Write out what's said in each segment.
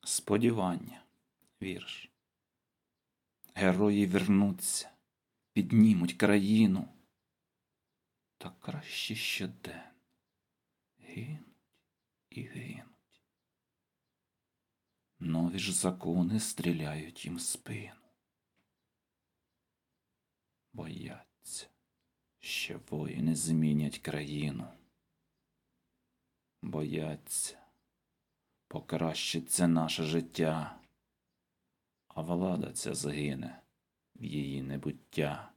Сподівання. Вірш. Герої вернуться, піднімуть країну. Та краще щоден гинуть і гинуть. Нові ж закони стріляють їм в спину. Бояться, що воїни змінять країну. Бояться, покращиться наше життя, а влада ця згине в її небуття.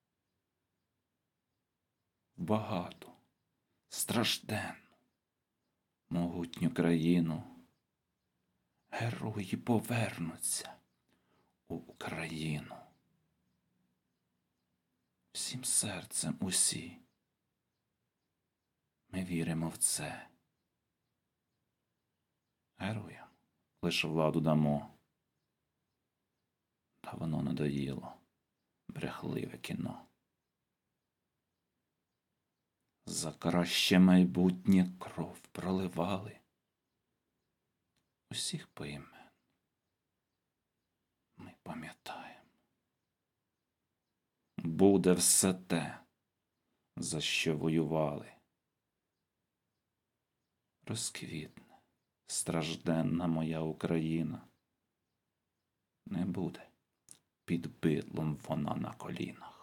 Багату, стражденну, могутню країну герої повернуться у Україну. Всім серцем усі ми віримо в це. Героям лише владу дамо. Та воно надоїло брехливе кіно. За краще майбутнє кров проливали усіх поімен. Ми пам'ятаємо. Буде все те, за що воювали. Розквітне стражденна моя Україна. Не буде під бидлом вона на колінах.